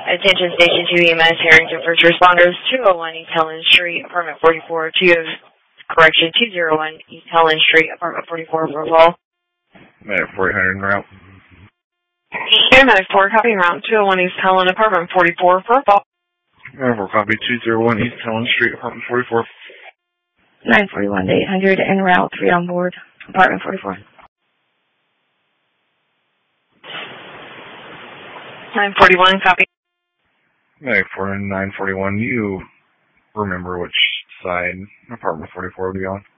Attention Station 2 EMS, Harrington First Responders, 201 East Helen Street, Apartment 44, 201 East Helen Street, Apartment 44, Purple. Medic 400 en route. Air Medic 4, copy route 201 East Helen, Apartment 44, Purple. Medic 4, copy 201 East Helen Street, Apartment 44. 941 to 800 en route, 3 on board, Apartment 44. 941, copy. Medic 4 and 941, you remember which side Apartment 44 will be on?